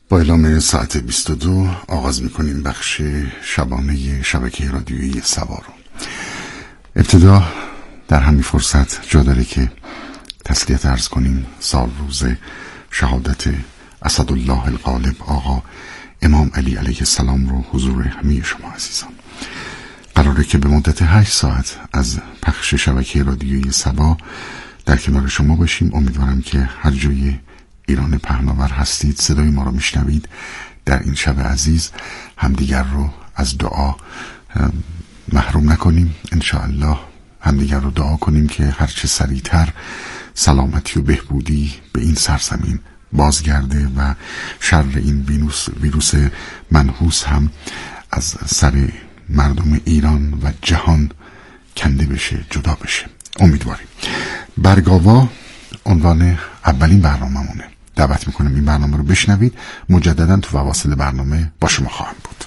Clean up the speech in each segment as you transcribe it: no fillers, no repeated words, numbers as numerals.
با اعلام ساعت 22 آغاز میکنیم بخش شبانه شبکه رادیویی سبا رو. ابتدا در همین فرصت جا داره که تسلیت عرض کنیم سال روز شهادت اسدالله الغالب آقا امام علی علیه السلام رو حضور همه شما عزیزان. قراره که به مدت 8 ساعت از پخش شبکه رادیویی سبا در کنار شما باشیم. امیدوارم که هر جای ایران پهناور هستید صدای ما رو میشنوید. در این شب عزیز همدیگر رو از دعا محروم نکنیم. انشاءالله همدیگر رو دعا کنیم که هرچه سریعتر سلامتی و بهبودی به این سرزمین بازگرده و شر این ویروس منحوس هم از سر مردم ایران و جهان کنده بشه، جدا بشه. امیدواریم. برگاوا عنوان اولین برنامه‌مونه. دعوت میکنم این برنامه رو بشنوید. مجددا تو فواصل برنامه با شما خواهم بود.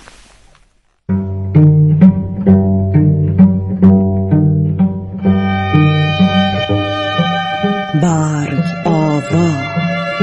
برگاوا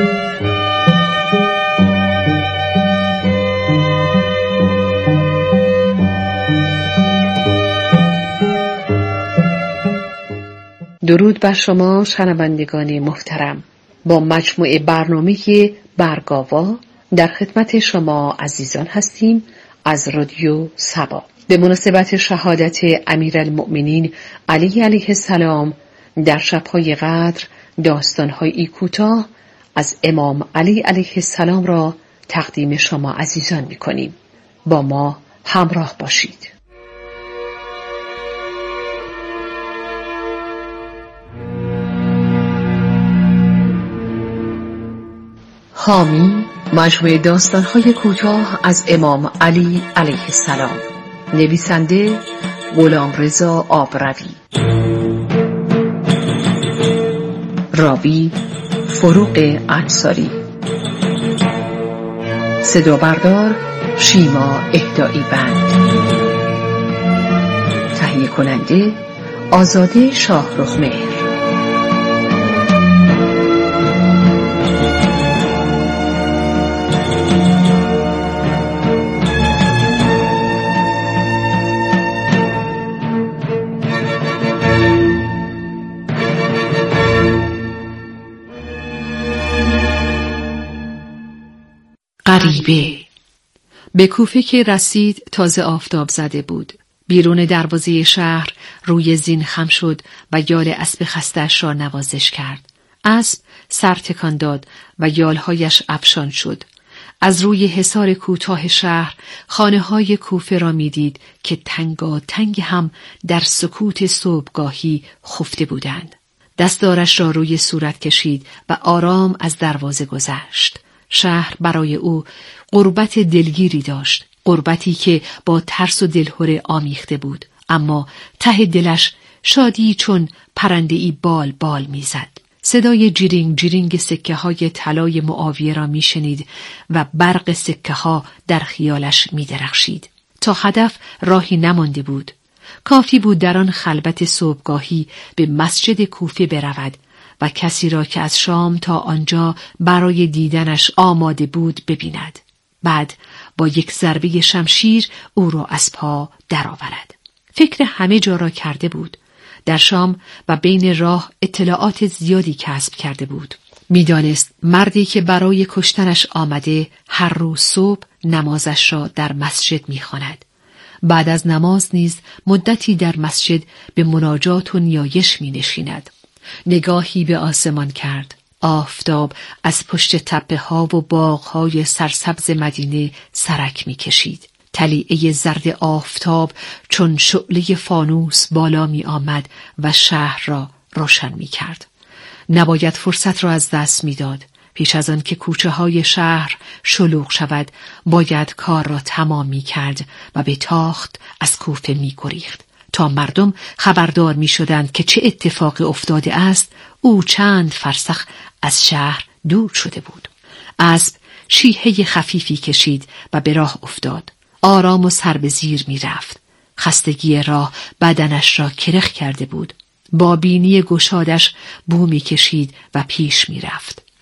درود بر شما شنوندگان محترم. با مجموعه برنامه برگاوا در خدمت شما عزیزان هستیم از رادیو سبا. به مناسبت شهادت امیرالمؤمنین علی علیه السلام در شب‌های قدر داستان‌های کوتاه از امام علی علیه السلام را تقدیم شما عزیزان می‌کنیم. با ما همراه باشید. حامی مجموعه داستان‌های کوتاه از امام علی علیه السلام. نویسنده غلامرضا آبروی. راوی فروغ انصاری. صدا بردار شیما اهدایی بند. تهیه کننده آزاده شاهرخمهر. غریبه. به کوفه که رسید تازه آفتاب زده بود. بیرون دروازه شهر روی زین خم شد و یال اسب خسته‌اش را نوازش کرد. اسب سر تکان داد و یالهایش افشان شد. از روی حصار کوتاه شهر خانه‌های کوفه را می‌دید که تنگاتنگ هم در سکوت صبحگاهی خفته بودند. دستارش را روی صورت کشید و آرام از دروازه گذشت. شهر برای او غربت دلگیری داشت، غربتی که با ترس و دلهره آمیخته بود، اما ته دلش شادی چون پرنده‌ای بال بال میزد. صدای جیرینگ جیرینگ سکه های طلای معاویه را میشنید و برق سکه ها در خیالش میدرخشید. تا هدف راهی نمانده بود. کافی بود در آن خلبت صبحگاهی به مسجد کوفه برود و کسی را که از شام تا آنجا برای دیدنش آماده بود ببیند. بعد با یک ضربه شمشیر او را از پا درآورد. فکر همه جا را کرده بود. در شام و بین راه اطلاعات زیادی کسب کرده بود. میدانست مردی که برای کشتنش آمده هر روز صبح نمازش را در مسجد میخواند. بعد از نماز نیز مدتی در مسجد به مناجات و نیایش مینشیند. نگاهی به آسمان کرد. آفتاب از پشت تپه ها و باغ های سرسبز مدینه سرک می کشید. طلیعه زرد آفتاب چون شعله فانوس بالا می آمد و شهر را روشن می کرد. نباید فرصت را از دست می داد. پیش از آن که کوچه های شهر شلوغ شود باید کار را تمام می کرد و به تاخت از کوفه می گریخت. تا مردم خبردار می شدند که چه اتفاقی افتاده است. او چند فرسخ از شهر دور شده بود. اسب شیهه خفیفی کشید و به راه افتاد. آرام و سر به زیر می رفت. خستگی راه بدنش را کرخ کرده بود. با بینی گشادش بو می کشید و پیش می رفت.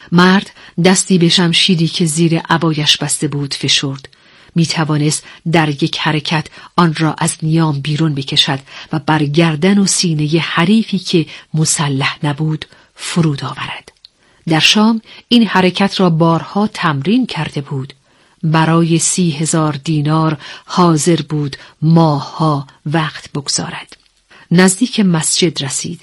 مرد دستی به شمشیری که زیر عبایش بسته بود فشرد. می توانست در یک حرکت آن را از نیام بیرون بکشد و بر گردن و سینه حریفی که مسلح نبود فرود آورد. در شام این حرکت را بارها تمرین کرده بود. برای 30,000 دینار حاضر بود ماهها وقت بگذارد. نزدیک مسجد رسید.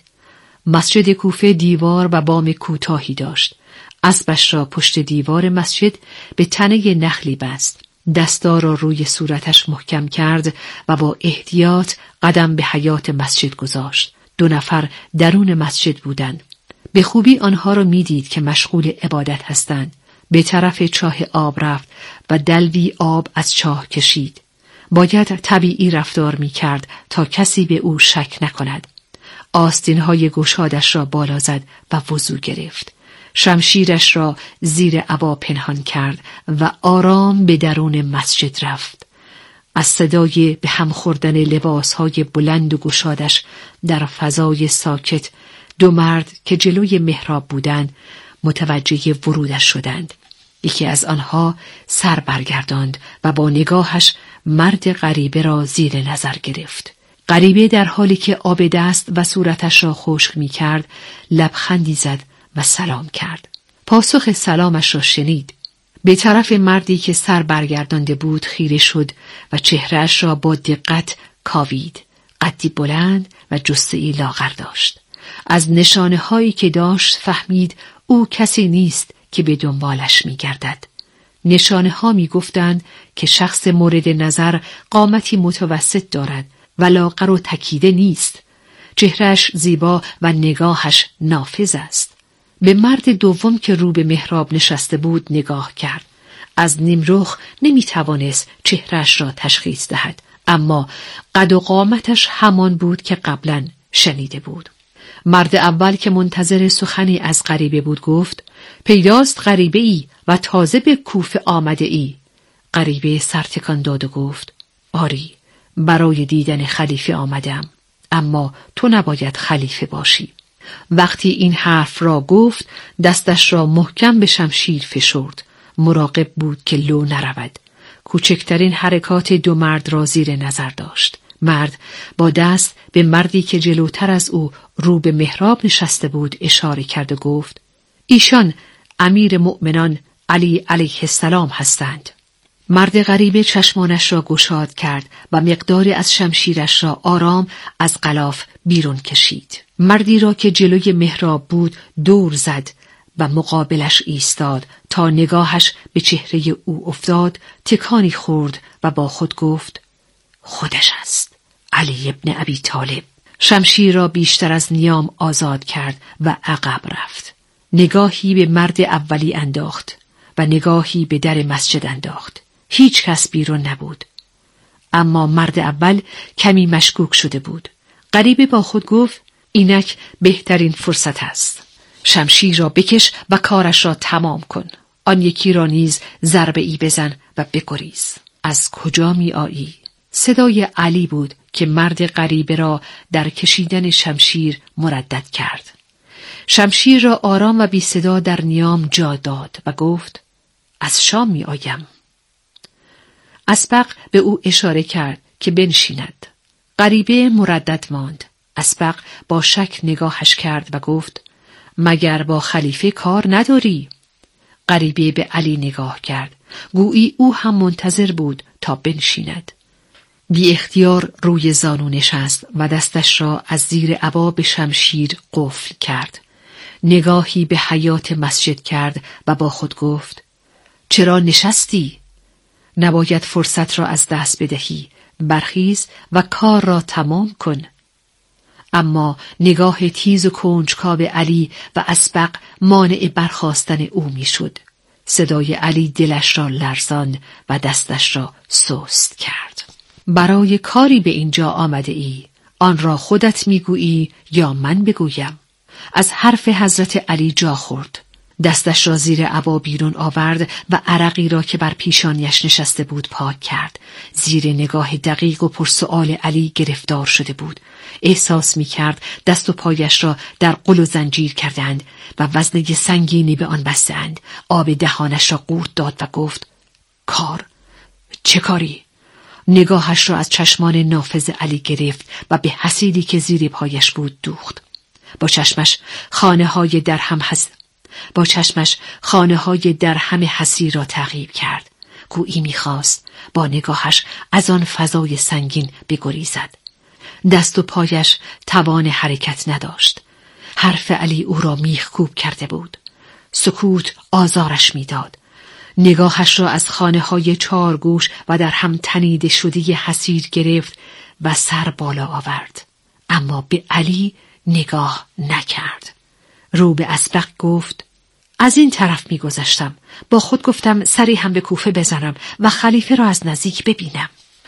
مسجد کوفه دیوار و بام کوتاهی داشت. اسبش را پشت دیوار مسجد به تنه نخلی بست. دستا را روی صورتش محکم کرد و با احتیاط قدم به حیاط مسجد گذاشت. 2 نفر درون مسجد بودند. به خوبی آنها را میدید که مشغول عبادت هستند. به طرف چاه آب رفت و دلوی آب از چاه کشید. باید طبیعی رفتار می‌کرد تا کسی به او شک نکند. آستین‌های گشادش را بالا زد و وضو گرفت. شمشیرش را زیر عبا پنهان کرد و آرام به درون مسجد رفت. از صدای به هم خوردن لباسهای بلند و گشادش در فضای ساکت 2 مرد که جلوی محراب بودند متوجه ورودش شدند. یکی از آنها سر برگرداند و با نگاهش مرد غریبه را زیر نظر گرفت. غریبه در حالی که آب دست و صورتش را خشک می کرد لبخندی زد و سلام کرد. پاسخ سلامش را شنید. به طرف مردی که سر برگردانده بود خیره شد و چهرهش را با دقت کاوید. قدی بلند و جثه‌ای لاغر داشت. از نشانه هایی که داشت فهمید او کسی نیست که به دنبالش می گردد. نشانه ها می گفتند که شخص مورد نظر قامتی متوسط دارد و لاغر و تکیده نیست. چهرهش زیبا و نگاهش نافذ است. به مرد دوم که رو به محراب نشسته بود نگاه کرد. از نیمرخ نمی توانست چهرهش را تشخیص دهد، اما قد و قامتش همان بود که قبلا شنیده بود. مرد اول که منتظر سخنی از غریبه بود گفت: پیداست غریبه ای و تازه به کوفه آمده ای. غریبه سر تکان داد و گفت: آری، برای دیدن خلیفه آمدم، اما تو نباید خلیفه باشی. وقتی این حرف را گفت دستش را محکم به شمشیر فشرد. مراقب بود که لو نرود. کوچکترین حرکات 2 مرد را زیر نظر داشت. مرد با دست به مردی که جلوتر از او رو به محراب نشسته بود اشاره کرد و گفت: ایشان امیر مؤمنان علی علیه السلام هستند. مرد غریبه چشمانش را گشاد کرد و مقداری از شمشیرش را آرام از غلاف بیرون کشید. مردی را که جلوی محراب بود دور زد و مقابلش ایستاد. تا نگاهش به چهره او افتاد تکانی خورد و با خود گفت: خودش است، علی ابن ابی طالب. شمشیر را بیشتر از نیام آزاد کرد و عقب رفت. نگاهی به مرد اولی انداخت و نگاهی به در مسجد انداخت. هیچ کس بیرون نبود. اما مرد اول کمی مشکوک شده بود. غریبه با خود گفت: اینک بهترین فرصت است. شمشیر را بکش و کارش را تمام کن. آن یکی را نیز ضربه ای بزن و بگریز. از کجا می آیی؟ صدای علی بود که مرد غریبه را در کشیدن شمشیر مردد کرد. شمشیر را آرام و بی صدا در نیام جا داد و گفت: از شام می آیم. اسبق به او اشاره کرد که بنشیند. غریبه مردد ماند. اسبق با شک نگاهش کرد و گفت: مگر با خلیفه کار نداری؟ غریبه به علی نگاه کرد. گویی او هم منتظر بود تا بنشیند. بی اختیار روی زانو نشست و دستش را از زیر عبا به شمشیر قفل کرد. نگاهی به حیاط مسجد کرد و با خود گفت: چرا نشستی؟ نباید فرصت را از دست بدهی. برخیز و کار را تمام کن. اما نگاه تیز و کنجکاو علی و اسبق مانع برخاستن او میشد. صدای علی دلش را لرزاند و دستش را سست کرد. برای کاری به اینجا آمده ای؟ آن را خودت میگویی یا من بگویم؟ از حرف حضرت علی جا خورد. دستش را زیر عبا بیرون آورد و عرقی را که بر پیشانیش نشسته بود پاک کرد. زیر نگاه دقیق و پرسؤال علی گرفتار شده بود. احساس می کرد دست و پایش را در قل و زنجیر کردند و وزنه سنگینی به آن بستند. آب دهانش را قورت داد و گفت: کار؟ چه کاری؟ نگاهش را از چشمان نافذ علی گرفت و به حصیری که زیر پایش بود دوخت. با چشمش خانه های در هم حصیر را تعقیب کرد. گویی می‌خواست با نگاهش از آن فضای سنگین بگریزد. دست و پایش توان حرکت نداشت. حرف علی او را میخکوب کرده بود. سکوت آزارش میداد. نگاهش را از خانه‌های چارگوش و در هم تنیده شده حصیر گرفت و سر بالا آورد، اما به علی نگاه نکرد. رو به اسبق گفت: از این طرف میگذشتم. با خود گفتم سری هم به کوفه بزنم و خلیفه را از نزدیک ببینم.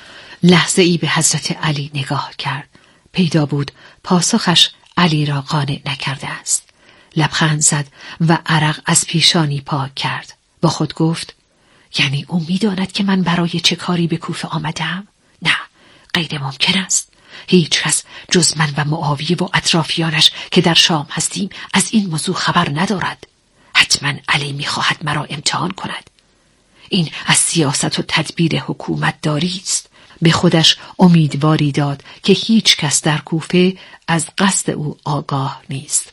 لحظه ای به حضرت علی نگاه کرد. پیدا بود پاسخش علی را قانع نکرده است. لبخند زد و عرق از پیشانی پاک کرد. با خود گفت: یعنی او می‌داند که من برای چه کاری به کوفه آمدم؟ نه، غیر ممکن است. هیچ کس جز من و معاویه و اطرافیانش که در شام هستیم از این موضوع خبر ندارد. حتما علی می‌خواهد مرا امتحان کند. این از سیاست و تدبیر حکومت داری است. به خودش امیدواری داد که هیچ کس در کوفه از قصد او آگاه نیست.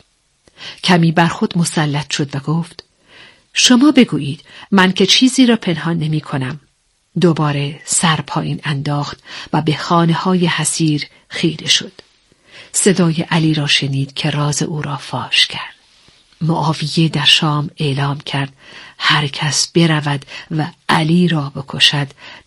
کمی بر خود مسلط شد و گفت: شما بگویید، من که چیزی را پنهان نمی کنم. دوباره سر پایین انداخت و به خانه‌های حصیر خیره شد. صدای علی را شنید که راز او را فاش کرد. معاویه در شام اعلام کرد هر کس برود و علی را بکشد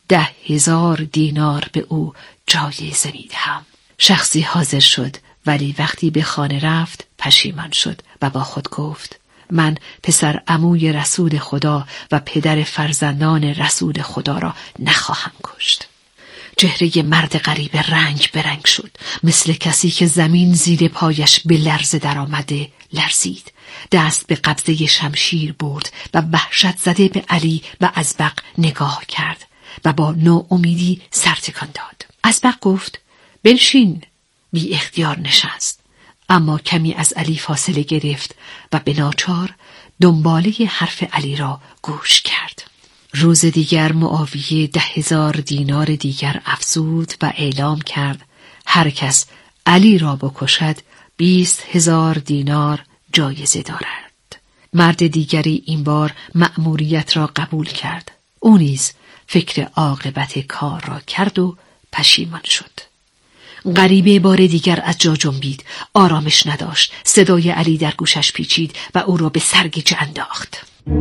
10,000 دینار به او جایزه میدهم. شخصی حاضر شد، ولی وقتی به خانه رفت پشیمان شد و با خود گفت: من پسر عموی رسول خدا و پدر فرزندان رسول خدا را نخواهم کشت. چهره مرد غریب رنگ برنگ شد، مثل کسی که زمین زیر پایش به لرزه در آمده لرزید. دست به قبضه شمشیر برد و وحشت زده به علی و ازبق نگاه کرد و با ناامیدی سر تکان داد. ازبق گفت: بنشین. بی اختیار نشست، اما کمی از علی فاصله گرفت و به ناچار دنباله حرف علی را گوش کرد. روز دیگر معاویه 10,000 دینار دیگر افزود و اعلام کرد هر کس علی را بکشد 20,000 دینار جایزه دارد. مرد دیگری این بار مأموریت را قبول کرد. او نیز فکر عاقبت کار را کرد و پشیمان شد. غریبه بار دیگر از جا جنبید. آرامش نداشت. صدای علی در گوشش پیچید و او را به سرگیجه انداخت.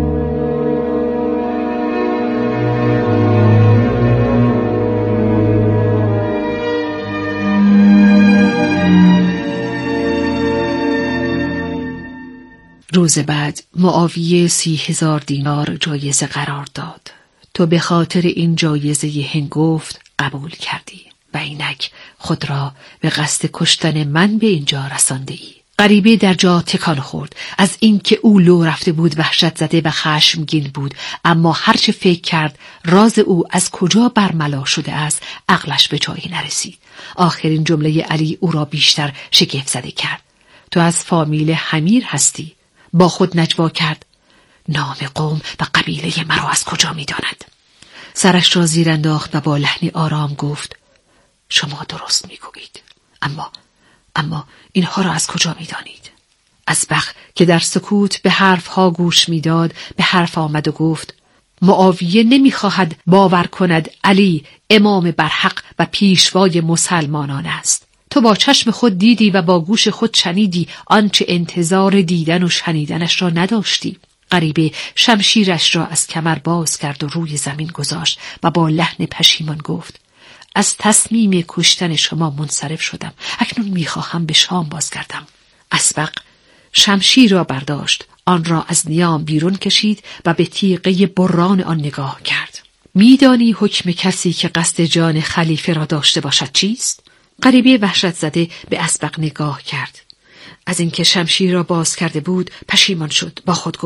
روز بعد معاویه 30,000 دینار جایزه قرار داد. تو به خاطر این جایزه هنگفت قبول کردی و اینک خود را به قصد کشتن من به اینجا رسانده ای. غریبه در جا تکان خورد. از اینکه او لو رفته بود وحشت زده و خشمگین بود، اما هرچه فکر کرد راز او از کجا برملا شده است عقلش به جایی نرسید. آخرین جمله علی او را بیشتر شگفت زده کرد. تو از فامیل حمیر هستی؟ با خود نجوا کرد: نام قوم و قبیله مرا از کجا می‌داند؟ سرش را زیر انداخت و با لحنی آرام گفت: شما درست میگویید، اما اینها را از کجا می‌دانید؟ ازبق که در سکوت به حرفها گوش می‌داد به حرف آمد و گفت: معاویه نمی‌خواهد باور کند علی امام برحق و پیشوای مسلمانان است. تو با چشم خود دیدی و با گوش خود شنیدی آنچه انتظار دیدن و شنیدنش را نداشتی. غریبه شمشیرش را از کمر باز کرد و روی زمین گذاشت و با لحن پشیمان گفت: از تصمیم کشتن شما منصرف شدم. اکنون میخواهم به شام بازگردم. اسبق شمشیر را برداشت، آن را از نیام بیرون کشید و به تیغه بران آن نگاه کرد. میدانی حکم کسی که قصد جان خلیفه را داشته باشد چیست؟ غریبه وحشت زده به اسبق نگاه کرد. از اینکه شمشیر را باز کرده بود پشیمان شد. با خود گفت: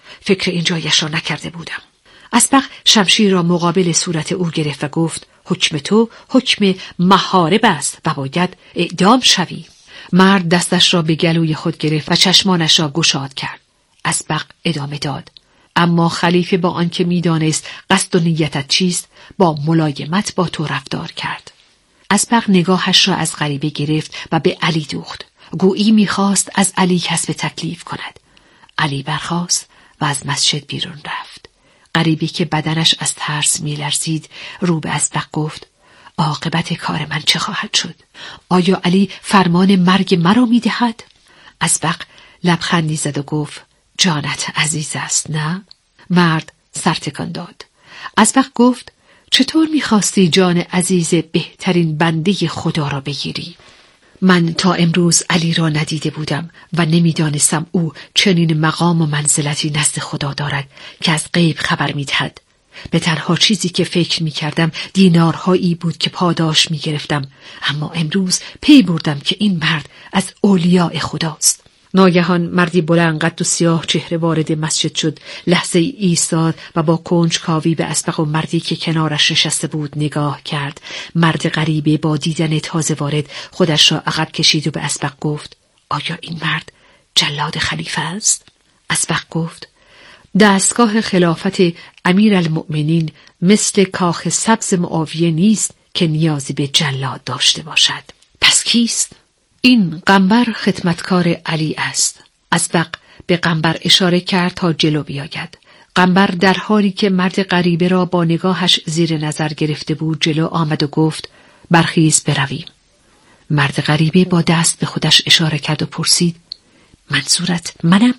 فکر این جایش را نکرده بودم. اسبق شمشیر را مقابل صورت او گرفت و گفت حکم تو حکم محارب است و باید اعدام شوی. مرد دستش را به گلوی خود گرفت و چشمانش را گشاد کرد. اسبق ادامه داد: اما خلیفه با آنکه می‌دانست قصد و نیتت چیست، با ملایمت با تو رفتار کرد. اسبق نگاهش را از غریبه گرفت و به علی دوخت. گویی می‌خواست از علی کسب تکلیف کند. علی برخاست و از مسجد بیرون رفت. غریبه که بدنش از ترس می‌لرزید رو به اسبق گفت: عاقبت کار من چه خواهد شد؟ آیا علی فرمان مرگ مرا می‌دهد؟ اسبق لبخندی زد و گفت: جانت عزیز است نه؟ مرد سر تکان داد. اسبق گفت: چطور می‌خواستی جان عزیز بهترین بنده خدا را بگیری؟ من تا امروز علی را ندیده بودم و نمی‌دانستم او چنین مقام و منزلتی نزد خدا دارد که از غیب خبر می‌دهد. به تنها چیزی که فکر می‌کردم دینارهایی بود که پاداش می‌گرفتم، اما امروز پی بردم که این مرد از اولیاء خداست. ناگهان مردی بلند قد و سیاه چهره وارد مسجد شد. لحظه ایستاد و با کنجکاوی به اسبق و مردی که کنارش نشسته بود نگاه کرد. مرد غریبه با دیدن تازه وارد خودش را عقب کشید و به اسبق گفت: آیا این مرد جلاد خلیفه است؟ اسبق گفت: دستگاه خلافت امیرالمؤمنین مثل کاخ سبز معاویه نیست که نیازی به جلاد داشته باشد. پس کیست؟ این قنبر خدمتکار علی است. اسبق به قنبر اشاره کرد تا جلو بیاید. قنبر در حالی که مرد غریبه را با نگاهش زیر نظر گرفته بود جلو آمد و گفت: برخیز برویم. مرد غریبه با دست به خودش اشاره کرد و پرسید: منظورت منم؟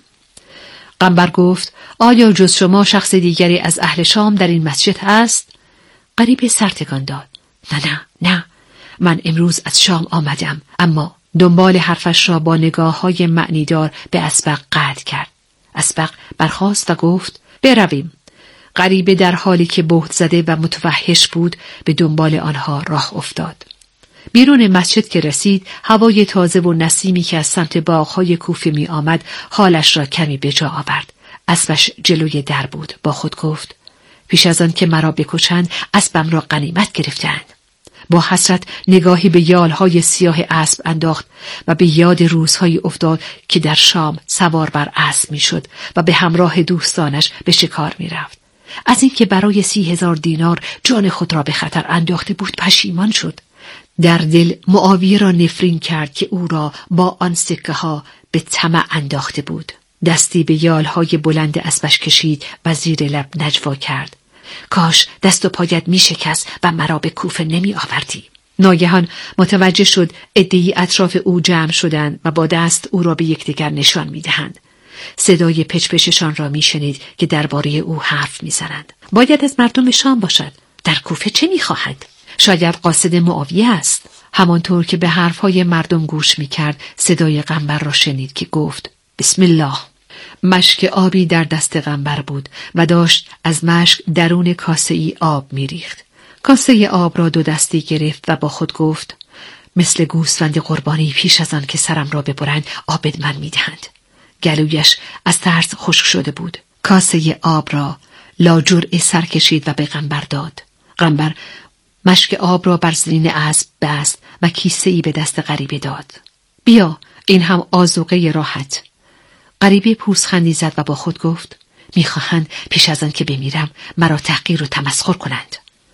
قنبر گفت: آیا جز شما شخص دیگری از اهل شام در این مسجد هست؟ غریبه سر تکان داد: نه، من امروز از شام آمدم. اما دنبال حرفش را با نگاه‌های معنیدار به اسبق قطع کرد. اسبق برخاست و گفت: برویم. غریبه در حالی که بهت زده و متوحش بود به دنبال آنها راه افتاد. بیرون مسجد که رسید، هوای تازه و نسیمی که از سمت باغ‌های کوفه می آمد حالش را کمی به جا آورد. اسبش جلوی در بود. با خود گفت: پیش از آن که مرا بکشند اسبم را غنیمت گرفتند. با حسرت نگاهی به یالهای سیاه اسب انداخت و به یاد روزهایی افتاد که در شام سوار بر اسب میشد و به همراه دوستانش به شکار میرفت. از اینکه برای 30,000 دینار جان خود را به خطر انداخته بود پشیمان شد. در دل معاویه را نفرین کرد که او را با آن سکه ها به طمع انداخته بود. دستی به یالهای بلند اسبش کشید و زیر لب نجوا کرد: کاش دست و پایت می شکست و مرا به کوفه نمی آوردی. ناگهان متوجه شد عده‌ای اطراف او جمع شدند و با دست او را به یکدیگر نشان می دهند. صدای پچ‌پچشان را می شنید که درباره او حرف می زنند. باید از مردم شام باشد. در کوفه چه می خواهد؟ شاید قاصد معاویه است. همانطور که به حرفهای مردم گوش می کرد صدای قنبر را شنید که گفت: بسم الله. مشک آبی در دست قنبر بود و داشت از مشک درون کاسه‌ای آب می‌ریخت. کاسه آب را 2 دستی گرفت و با خود گفت: مثل گوسفند قربانی پیش از آن که سرم را ببرند آب من می‌دهند. گلویش از ترس خشک شده بود. کاسه آب را لاجرعه سر کشید و به قنبر داد. قنبر مشک آب را بر زین اسب بست و کیسه‌ای به دست غریبه داد. بیا، این هم آذوقه راحت. غریبه پوزخندی زد و با خود گفت: میخواهند پیش از آن که بمیرم مرا تحقیر و تمسخر کنند.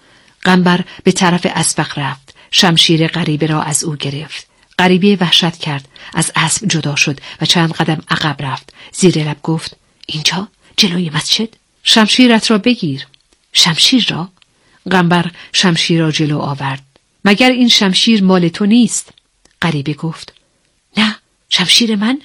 قنبر به طرف اسبق رفت. شمشیر غریبه را از او گرفت. غریبه وحشت کرد. از اسب جدا شد و چند قدم عقب رفت. زیر لب گفت: اینجا جلوی مسجد؟ شمشیرت را بگیر. شمشیر را؟ قنبر شمشیر را جلو آورد. مگر این شمشیر مال تو نیست؟ غریبه گفت: نه، شمشیر من؟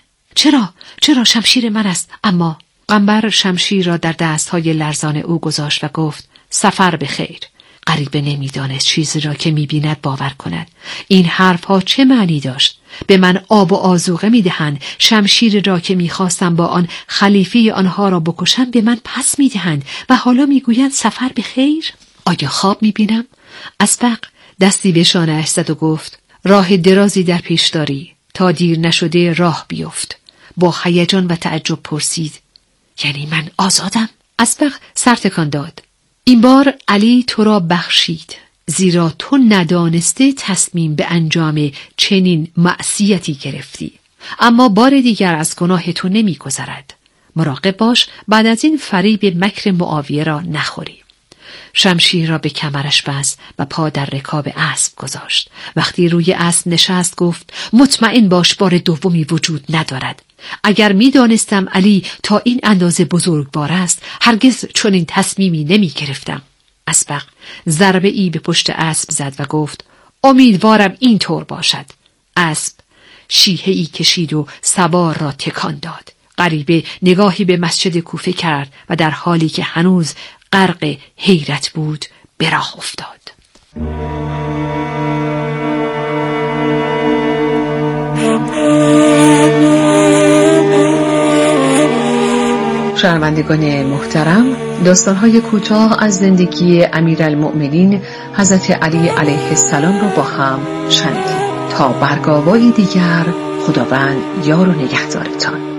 چرا شمشیر من است؟ اما قنبر شمشیر را در دستهای لرزان او گذاشت و گفت: سفر به خیر. غریبه نمیدانست چیزی را که میبیند باور کند. این حرفها چه معنی داشت؟ به من آب و آذوقه میدهند، شمشیر را که میخواستم با آن خلیفه آنها را بکشم به من پس میدهند و حالا میگویند سفر به خیر؟ آیا خواب میبینم؟ اسبق دستی به شانه‌اش زد و گفت: راه درازی در پیش داری، تا دیر نشده راه بیفت. با هیجان و تعجب پرسید: یعنی من آزادم؟ اسبق سر تکان داد. این بار علی تو را بخشید، زیرا تو ندانسته تصمیم به انجام چنین معصیتی گرفتی، اما بار دیگر از گناه تو نمی گذرد. مراقب باش بعد از این فریب مکر معاویه را نخوری. شمشیر را به کمرش بست و پا در رکاب اسب گذاشت. وقتی روی اسب نشست گفت مطمئن باش بار دومی وجود ندارد. اگر می دانستم علی تا این اندازه بزرگوار است هرگز چنین تصمیمی نمی گرفتم. اسبق ضربه ای به پشت اسب زد و گفت امیدوارم این طور باشد. اسب شیهه ای کشید و سوار را تکان داد. غریبه نگاهی به مسجد کوفه کرد و در حالی که هنوز غرق حیرت بود به راه افتاد. شنوندگان محترم، داستان‌های کوتاه از زندگی امیرالمؤمنین حضرت علی علیه السلام را با هم شنیدیم. تا برگاوی دیگر، خداوند یار و نگهدارتان.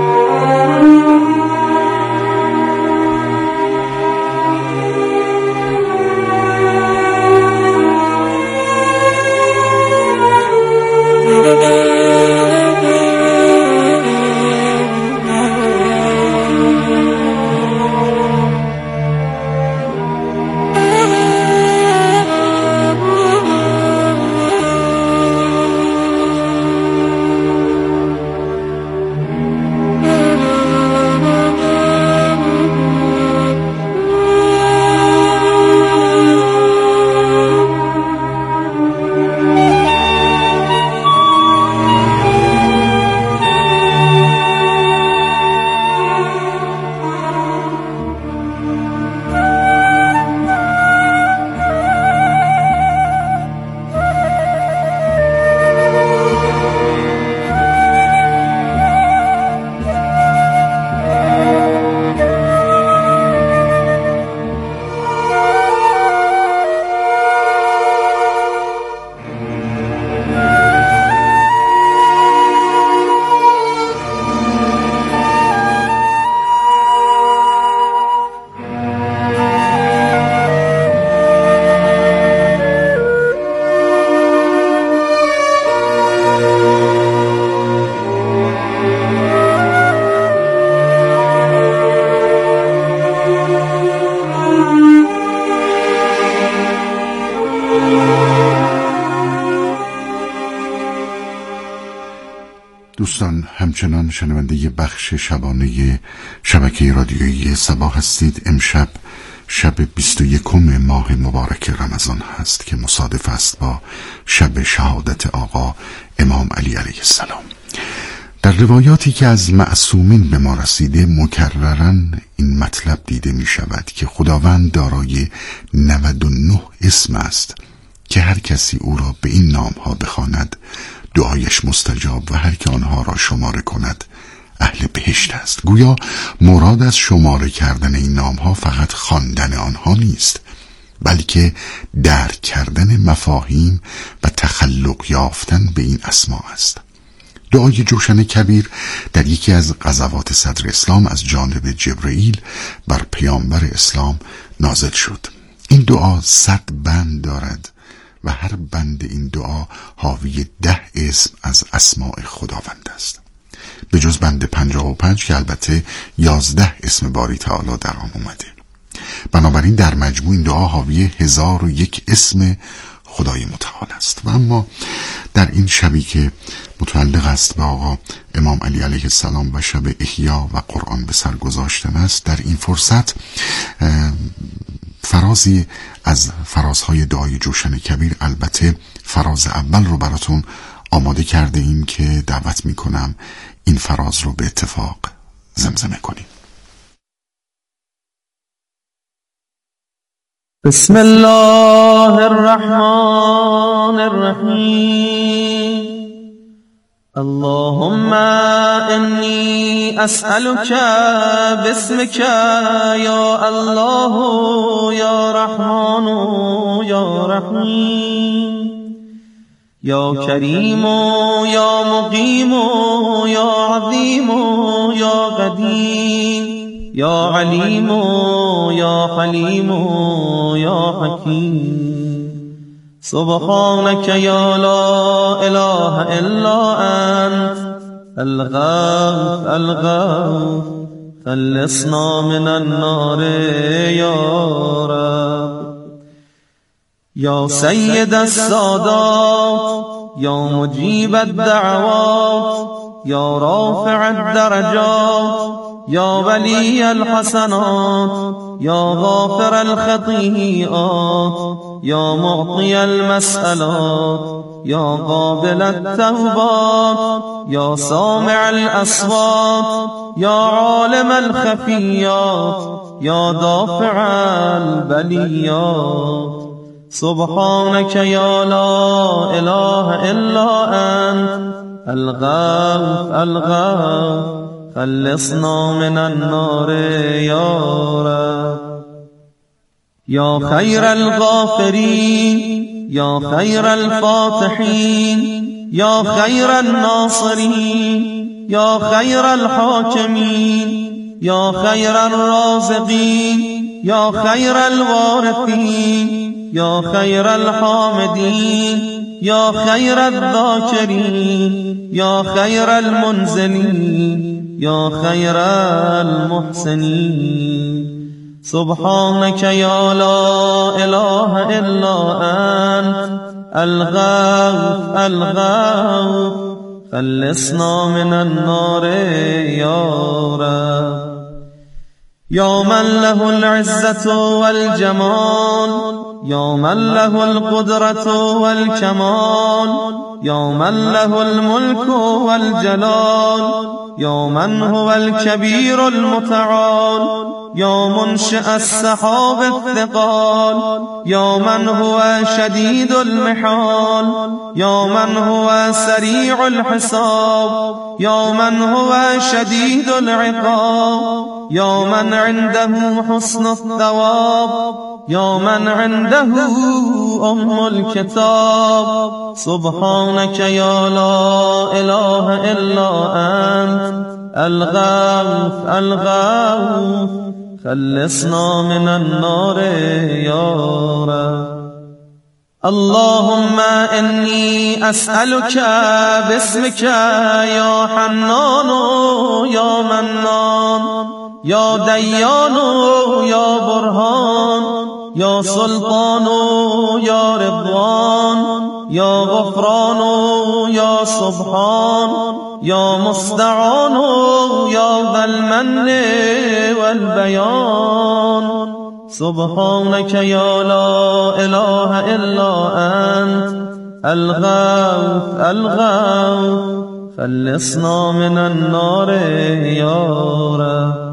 دوستان همچنان شنونده بخش شبانه شبکه رادیویی سبا هستید. امشب شب 21 ماه مبارک رمضان هست که مصادف است با شب شهادت آقا امام علی علیه السلام. در روایاتی که از معصومین به ما رسیده مکرراً این مطلب دیده می شود که خداوند دارای 99 اسم است که هر کسی او را به این نامها بخواند دعایش مستجاب و هر که آنها را شماره کند اهل بهشت است. گویا مراد از شماره کردن این نامها فقط خواندن آنها نیست، بلکه درک کردن مفاهیم و تخلق یافتن به این اسما است. دعای جوشن کبیر در یکی از غزوات صدر اسلام از جانب جبرئیل بر پیامبر اسلام نازل شد. این دعا 100 بند دارد و هر بند این دعا حاوی 10 اسم از اسماء خداوند است، به جز بند 55 که البته 11 اسم باری تعالی در آن اومده. بنابراین در مجموع این دعا حاوی 1001 اسم خدای متعال است. و اما در این شبی که متعلق است به آقا امام علی علیه السلام و شب احیا و قرآن به سر گذاشتن است، در این فرصت فرازی از فرازهای دعای جوشن کبیر، البته فراز اول رو براتون آماده کرده ایم که دعوت میکنم این فراز رو به اتفاق زمزمه کنیم. بسم الله الرحمن الرحیم. اللهم انی اسألك باسمك یا الله یا رحمان یا رحیم یا کریم یا مقیم یا عظیم یا قدیم یا علیم یا حلیم یا حکیم. سبحانك یا لا اله الا انت الغوث الغوث خلصنا من النار یا رب. یا سید السادات یا مجیب الدعوات یا رافع الدرجات یا ولی الحسنات یا غافر الخطیئات یا معطی المسألات یا قابل التوبات یا سامع الاصوات یا عالم الخفیات یا دافع البلیات. سبحانك یا لا اله الا انت الغوث الغوث خلصنا من النار یا رب. یا خیر الغافرین یا خیر الفاتحین یا خیر الناصرین یا خیر الحاکمین یا خیر الرازقین یا خیر الوارثین یا خیر الحامدین یا خیر الذاکرین یا خیر المنزلین یا خیر المحسنین. سبحانك یا لا اله الا انت الغوث الغوث خلصنا من النار یا رب. یا من له العزة والجمال یا من له القدرة والكمال یا من له الملك والجلال یا من هو الكبير المتعال یا منشئ السحاب الثقال یا من هو شدید المحال یا من هو سریع الحساب یا من هو شدید العقاب یا من عنده حسن الثواب یا من عنده ام الكتاب. سبحانك یا لا اله الا انت الغوث الغوث خلصنا من النار یا رب. اللهم انی اسألك باسمك یا حنان یا منان یا دیان یا برهان یا سلطان یا رضوان یا غفران یا سبحان یا مستعان یا ذا المن والبیان. سبحانك یا لا اله الا انت الغوث الغوث خلصنا من النار یا رب.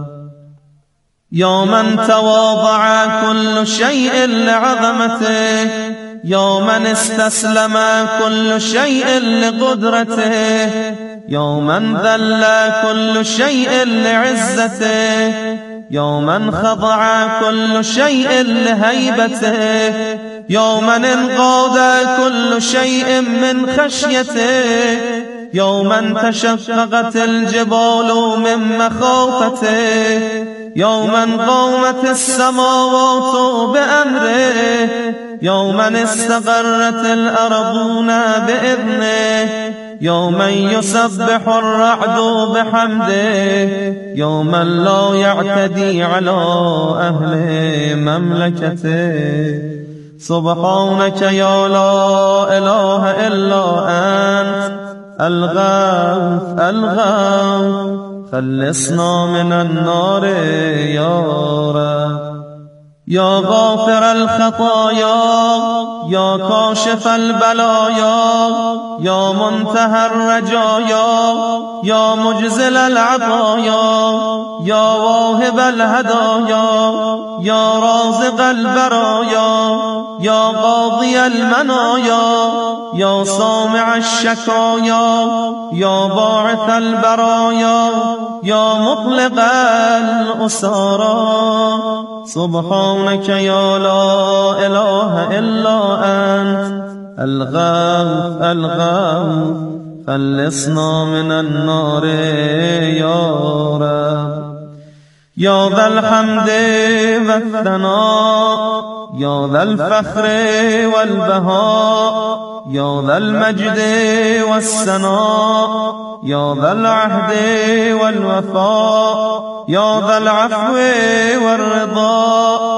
یا من تواضع كل شيء لعظمته یا من استسلم كل شيء لقدرته یا من ذل كل شيء لعزته یا من خضع كل شيء لهيبته یا من انقاد كل شيء من خشيته یا من تشققت الجبال من مخافته یا من قامت السماوات بأمره یا من استقرت الأرضون بإذنه یا من يسبح الرعد بحمده یا من لا يعتدي على أهل مملكته. سبحانك یا لا اله الا انت الغوث الغوث خلصنا من النار یا رب. یا غافر الخطایا یا کاشف البلایا یا منتهى الرجایا یا مجزل العطایا یا واهب الهدایا یا رازق البرایا یا قاضی المنایا یا سامع الشکایا یا باعث البرایا یا مطلق الاسارا. سبحانك یا لا اله الا انت الغوث الغوث خلصنا من النار یا رب. یا ذا الحمد والثناء یا ذا الفخر والبهاء یا ذا المجد والثناء یا ذا العهد والوفاء یا ذا العفو والرضا